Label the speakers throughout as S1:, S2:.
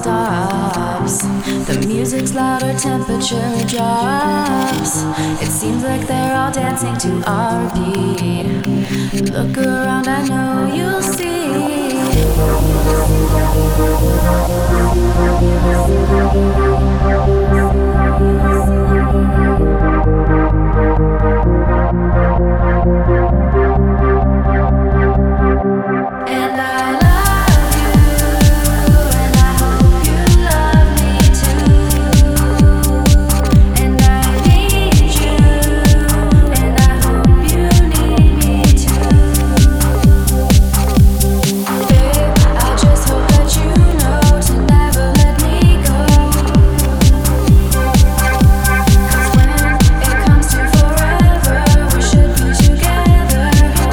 S1: stops. The music's louder, temperature drops. It seems like they're all dancing to our beat. Look around, I know you'll see. And I love you, and I hope you love me too. And I need you, and I hope you need me too. Babe, I just hope that you know to never let me go. 'Cause when it comes to forever, we should be together.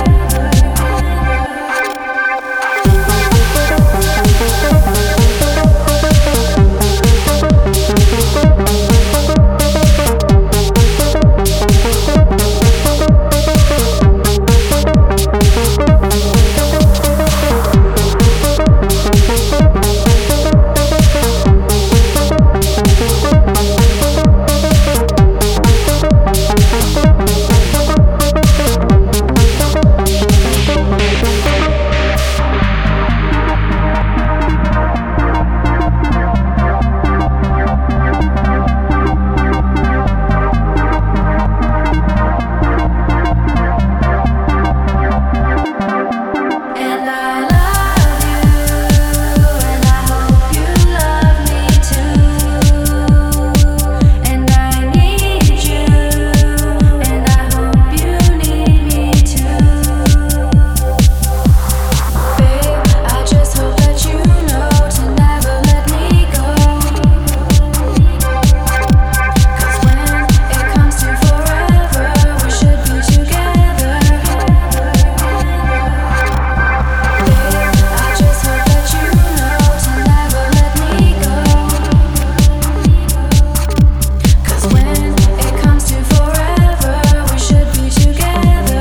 S1: And I love you, and I hope you love me too. And I need you, and I hope you need me too. Babe, I just hope that you know to never let me go. 'Cause when it comes to forever, we should be together. I just hope that you know to never let me go. 'Cause when it comes to forever, we should be together.